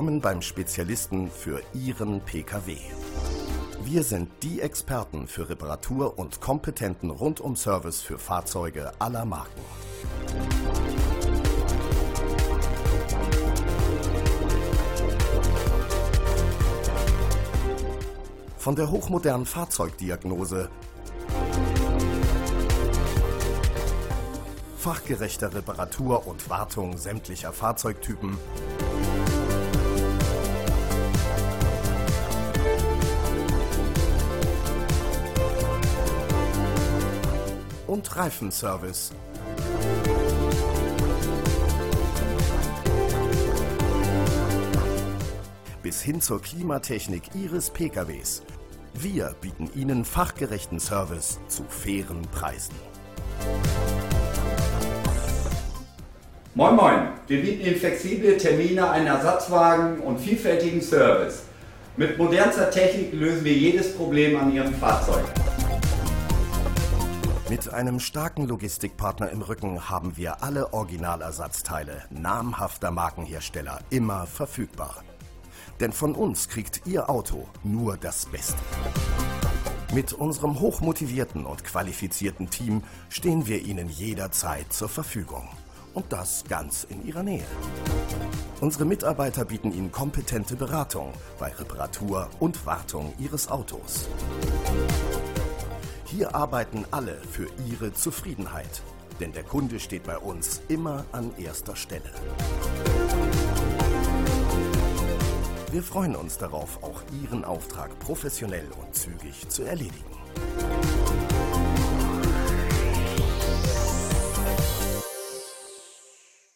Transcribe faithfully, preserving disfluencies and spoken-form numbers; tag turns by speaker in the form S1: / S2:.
S1: Willkommen beim Spezialisten für Ihren P K W. Wir sind die Experten für Reparatur und kompetenten Rundum-Service für Fahrzeuge aller Marken. Von der hochmodernen Fahrzeugdiagnose, fachgerechter Reparatur und Wartung sämtlicher Fahrzeugtypen, und Reifenservice. Bis hin zur Klimatechnik Ihres P K Ws. Wir bieten Ihnen fachgerechten Service zu fairen Preisen.
S2: Moin Moin! Wir bieten Ihnen flexible Termine, einen Ersatzwagen und vielfältigen Service. Mit modernster Technik lösen wir jedes Problem an Ihrem Fahrzeug.
S1: Mit einem starken Logistikpartner im Rücken haben wir alle Originalersatzteile namhafter Markenhersteller immer verfügbar. Denn von uns kriegt Ihr Auto nur das Beste. Mit unserem hochmotivierten und qualifizierten Team stehen wir Ihnen jederzeit zur Verfügung. Und das ganz in Ihrer Nähe. Unsere Mitarbeiter bieten Ihnen kompetente Beratung bei Reparatur und Wartung Ihres Autos. Hier arbeiten alle für Ihre Zufriedenheit, denn der Kunde steht bei uns immer an erster Stelle. Wir freuen uns darauf, auch Ihren Auftrag professionell und zügig zu erledigen.